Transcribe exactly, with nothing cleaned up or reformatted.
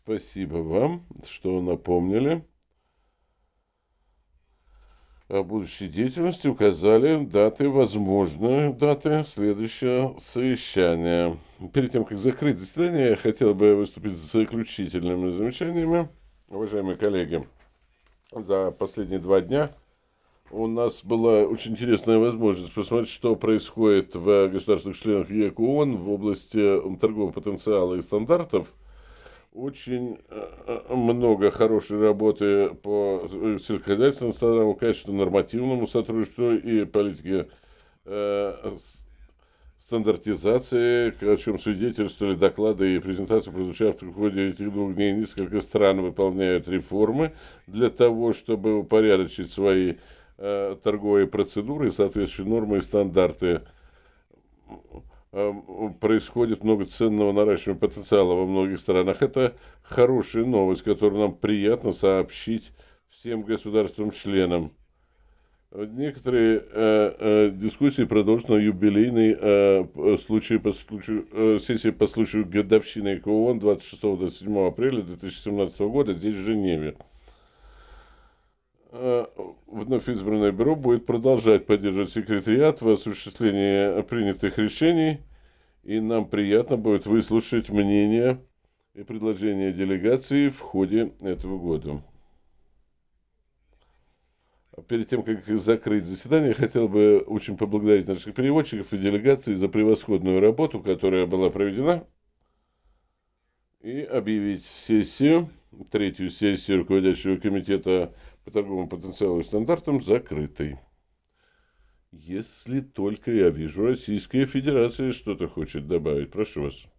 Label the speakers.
Speaker 1: Спасибо вам, что напомнили о будущей деятельности, указали даты, возможные даты следующего совещания. Перед тем, как закрыть заседание, я хотел бы выступить с заключительными замечаниями. Уважаемые коллеги, за последние два дня у нас была очень интересная возможность посмотреть, что происходит в государственных членах ЕК ООН в области торгового потенциала и стандартов. Очень много хорошей работы по сельскохозяйственному стандартам, качественному нормативному сотрудничеству и политике э, стандартизации, о чем свидетельствовали доклады и презентации, прозвучавшие в ходе этих двух дней. Несколько стран выполняют реформы для того, чтобы упорядочить свои э, торговые процедуры и соответствующие нормы и стандарты. Происходит много ценного наращивания потенциала во многих странах. Это хорошая новость, которую нам приятно сообщить всем государствам-членам. Некоторые э, э, дискуссии продолжатся на юбилейной э, случае по случаю, э, сессии по случаю годовщины ЕК ООН двадцать шестого — двадцать седьмого апреля две тысячи семнадцатого года здесь, в Женеве. Вновь избранное бюро будет продолжать поддерживать секретариат в осуществлении принятых решений. И нам приятно будет выслушать мнение и предложения делегации в ходе этого года. Перед тем, как закрыть заседание, я хотел бы очень поблагодарить наших переводчиков и делегаций за превосходную работу, которая была проведена, и объявить сессию, третью сессию руководящего комитета по торговому потенциалу и стандартам закрытой. Если только я вижу, Российская Федерация что-то хочет добавить. Прошу вас.